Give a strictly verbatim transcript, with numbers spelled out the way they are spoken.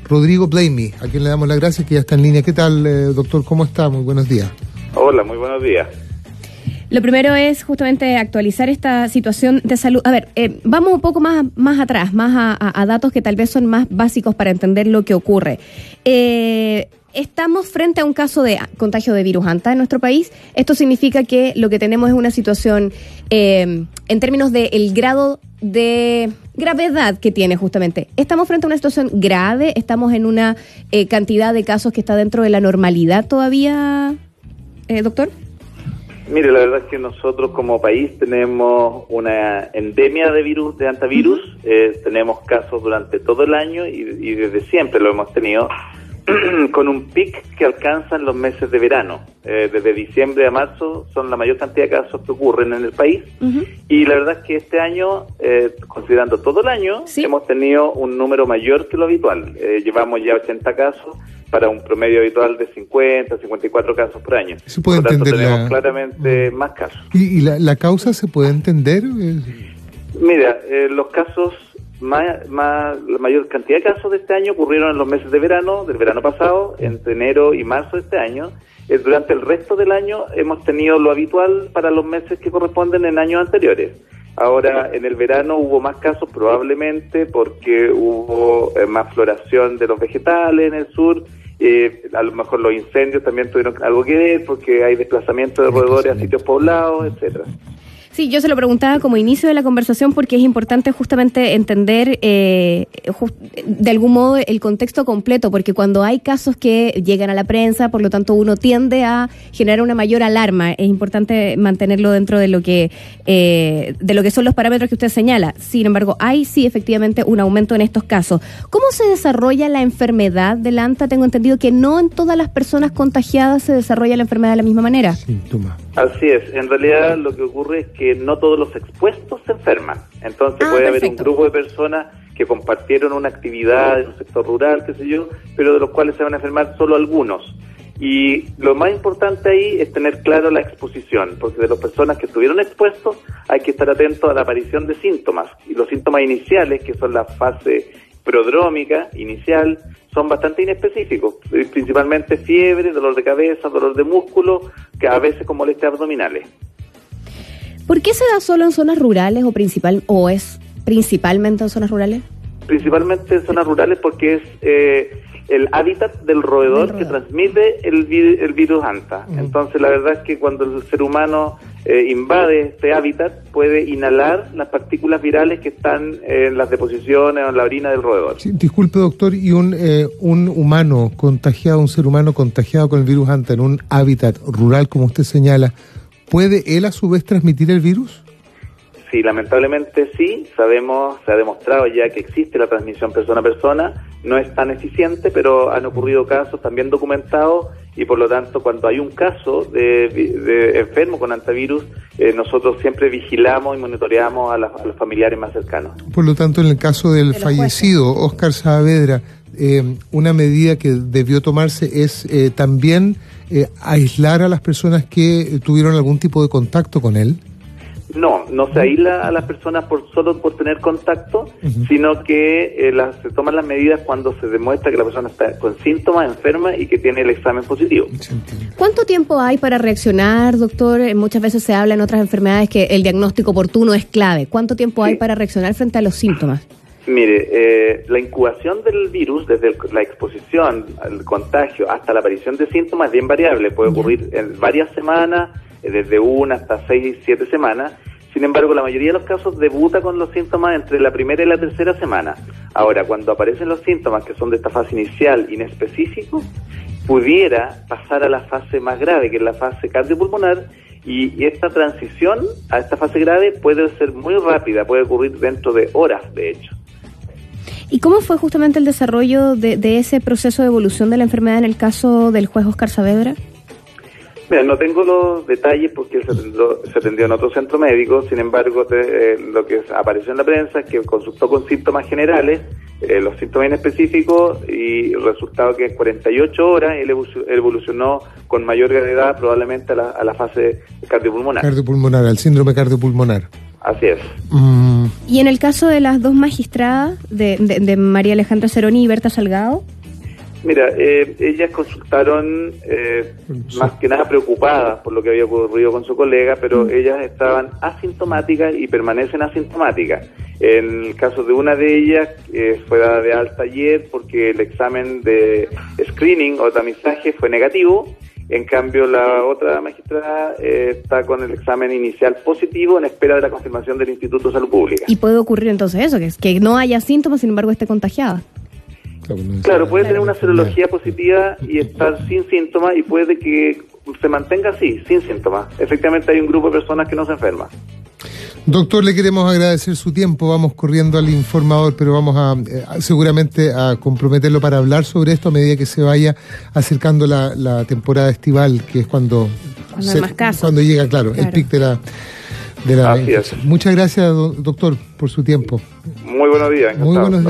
Rodrigo Blamey, a quien le damos las gracias, que ya está en línea. ¿Qué tal, eh, doctor? ¿Cómo está? Muy buenos días. Hola, muy buenos días. Lo primero es justamente actualizar esta situación de salud. A ver, eh, vamos un poco más, más atrás, más a, a, a datos que tal vez son más básicos para entender lo que ocurre. Eh, estamos frente a un caso de contagio de virus Anta en nuestro país. Esto significa que lo que tenemos es una situación eh, en términos del grado de gravedad que tiene justamente. Estamos frente a una situación grave, estamos en una eh, cantidad de casos que está dentro de la normalidad todavía, eh, doctor. Mire, la verdad es que nosotros como país tenemos una endemia de virus, de antivirus. Uh-huh. Eh, tenemos casos durante todo el año y, y desde siempre lo hemos tenido, con un pic que alcanza en los meses de verano. Eh, desde diciembre a marzo son la mayor cantidad de casos que ocurren en el país. Uh-huh. Y la verdad es que este año, eh, considerando todo el año, ¿sí?, hemos tenido un número mayor que lo habitual. Eh, llevamos ya ochenta casos para un promedio habitual de cincuenta, cincuenta y cuatro casos por año. ¿Se puede por lo tanto, entender tenemos la... claramente más casos. ¿Y, y la, la causa se puede entender? Mira, eh, los casos, más, más, la mayor cantidad de casos de este año ocurrieron en los meses de verano, del verano pasado, entre enero y marzo de este año. Eh, durante el resto del año hemos tenido lo habitual para los meses que corresponden en años anteriores. Ahora, en el verano hubo más casos probablemente porque hubo eh, más floración de los vegetales en el sur. Eh, a lo mejor los incendios también tuvieron algo que ver porque hay desplazamiento de roedores a sitios poblados, etcétera. Sí, yo se lo preguntaba como inicio de la conversación porque es importante justamente entender eh, just, de algún modo el contexto completo, porque cuando hay casos que llegan a la prensa, por lo tanto uno tiende a generar una mayor alarma. Es importante mantenerlo dentro de lo que eh, de lo que son los parámetros que usted señala. Sin embargo, hay sí efectivamente un aumento en estos casos. ¿Cómo se desarrolla la enfermedad del Anta? Tengo entendido que no en todas las personas contagiadas se desarrolla la enfermedad de la misma manera. Síntoma. Así es. En realidad lo que ocurre es que no todos los expuestos se enferman. Entonces ah, puede perfecto. haber un grupo de personas que compartieron una actividad en un sector rural, qué sé yo, pero de los cuales se van a enfermar solo algunos. Y lo más importante ahí es tener claro la exposición, porque de las personas que estuvieron expuestos hay que estar atentos a la aparición de síntomas. Y los síntomas iniciales, que son la fase prodrómica inicial, son bastante inespecíficos, principalmente fiebre, dolor de cabeza, dolor de músculo, que a veces con molestias abdominales. ¿Por qué se da solo en zonas rurales o principal o es principalmente en zonas rurales? Principalmente en zonas rurales porque es eh, el hábitat del roedor, roedor que transmite el, vi- el virus Anta. Mm. Entonces la verdad es que cuando el ser humano eh, invade este hábitat puede inhalar las partículas virales que están en las deposiciones o en la orina del roedor. Sí, disculpe doctor, ¿y un, eh, un humano contagiado, un ser humano contagiado con el virus Anta en un hábitat rural como usted señala, ¿puede él a su vez transmitir el virus? Sí, lamentablemente sí. Sabemos, se ha demostrado ya que existe la transmisión persona a persona. No es tan eficiente, pero han ocurrido casos también documentados y por lo tanto cuando hay un caso de, de enfermo con antivirus, eh, nosotros siempre vigilamos y monitoreamos a, la, a los familiares más cercanos. Por lo tanto, en el caso del de fallecido, Óscar Saavedra, eh, una medida que debió tomarse es eh, también eh, aislar a las personas que tuvieron algún tipo de contacto con él. No, no se aísla a las personas por solo por tener contacto, uh-huh. sino que eh, las, se toman las medidas cuando se demuestra que la persona está con síntomas, enferma y que tiene el examen positivo. ¿Cuánto tiempo hay para reaccionar, doctor? Muchas veces se habla en otras enfermedades que el diagnóstico oportuno es clave. ¿Cuánto tiempo sí. hay para reaccionar frente a los síntomas? Mire, eh, la incubación del virus, desde el, la exposición al contagio hasta la aparición de síntomas es bien variable. Puede ocurrir en varias semanas, desde una hasta seis, siete semanas. Sin embargo, la mayoría de los casos debuta con los síntomas entre la primera y la tercera semana. Ahora, cuando aparecen los síntomas que son de esta fase inicial inespecífico, pudiera pasar a la fase más grave, que es la fase cardiopulmonar, y, y esta transición a esta fase grave puede ser muy rápida, puede ocurrir dentro de horas, de hecho. ¿Y cómo fue justamente el desarrollo de, de ese proceso de evolución de la enfermedad en el caso del juez Óscar Saavedra? Mira, no tengo los detalles porque se atendió, se atendió en otro centro médico, sin embargo, te, eh, lo que apareció en la prensa es que consultó con síntomas generales, eh, los síntomas inespecíficos, y el resultado que en cuarenta y ocho horas él evolucionó con mayor gravedad probablemente a la, a la fase cardiopulmonar. Cardiopulmonar, al síndrome cardiopulmonar. Así es. Mm. Y en el caso de las dos magistradas, de, de, de María Alejandra Ceroni y Berta Salgado, Mira, eh, ellas consultaron eh, más que nada preocupadas por lo que había ocurrido con su colega, pero ellas estaban asintomáticas y permanecen asintomáticas. En el caso de una de ellas, eh, fue dada de alta ayer porque el examen de screening o tamizaje fue negativo. En cambio, la otra magistrada eh, está con el examen inicial positivo en espera de la confirmación del Instituto de Salud Pública. ¿Y puede ocurrir entonces eso, que, que no haya síntomas, sin embargo esté contagiada? Claro, puede tener una serología positiva y estar sin síntomas, y puede que se mantenga así, sin síntomas. Efectivamente hay un grupo de personas que no se enferman. Doctor, le queremos agradecer su tiempo. Vamos corriendo al informador, pero vamos a eh, seguramente a comprometerlo para hablar sobre esto a medida que se vaya acercando la, la temporada estival, que es cuando, cuando, se, hay más casos. cuando llega, claro, claro, el pic de la... De la Así es. Muchas gracias, doctor, por su tiempo. Muy buenos días. Muy buenos días.